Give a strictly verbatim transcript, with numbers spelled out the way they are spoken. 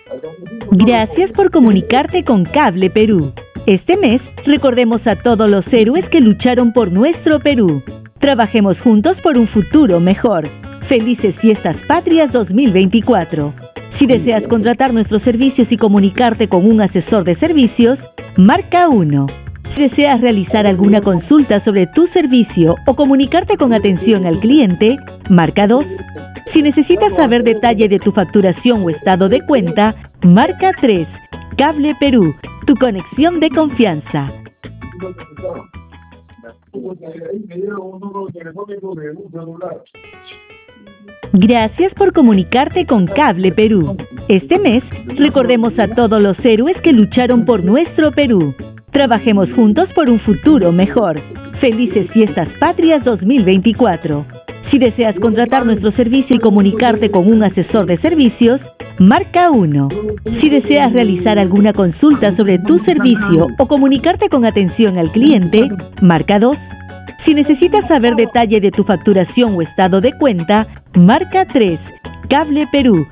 Gracias por comunicarte con Cable Perú. Este mes recordemos a todos los héroes que lucharon por nuestro Perú. Trabajemos juntos por un futuro mejor. Felices Fiestas Patrias dos mil veinticuatro. Si deseas contratar nuestros servicios y comunicarte con un asesor de servicios, marca uno. Si deseas realizar alguna consulta sobre tu servicio o comunicarte con atención al cliente, marca dos. Si necesitas saber detalle de tu facturación o estado de cuenta, marca tres. Cable Perú, tu conexión de confianza. Gracias por comunicarte con Cable Perú. Este mes recordemos a todos los héroes que lucharon por nuestro Perú. Trabajemos juntos por un futuro mejor. Felices Fiestas Patrias dos mil veinticuatro. Si deseas contratar nuestro servicio y comunicarte con un asesor de servicios, marca uno. Si deseas realizar alguna consulta sobre tu servicio o comunicarte con atención al cliente, marca dos. Si necesitas saber detalle de tu facturación o estado de cuenta, marca tres. Cable Perú,